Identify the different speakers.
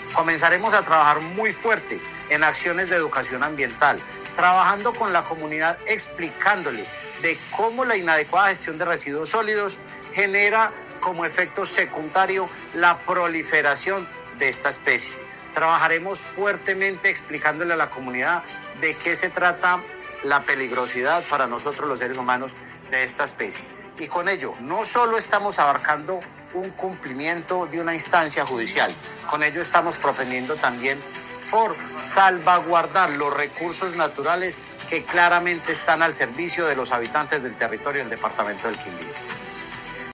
Speaker 1: Comenzaremos a trabajar muy fuerte en acciones de educación ambiental, trabajando con la comunidad explicándole de cómo la inadecuada gestión de residuos sólidos genera como efecto secundario la proliferación de esta especie. Trabajaremos fuertemente explicándole a la comunidad de qué se trata la peligrosidad para nosotros los seres humanos de esta especie. Y con ello no solo estamos abarcando un cumplimiento de una instancia judicial, con ello estamos propendiendo también por salvaguardar los recursos naturales que claramente están al servicio de los habitantes del territorio del departamento del Quindío.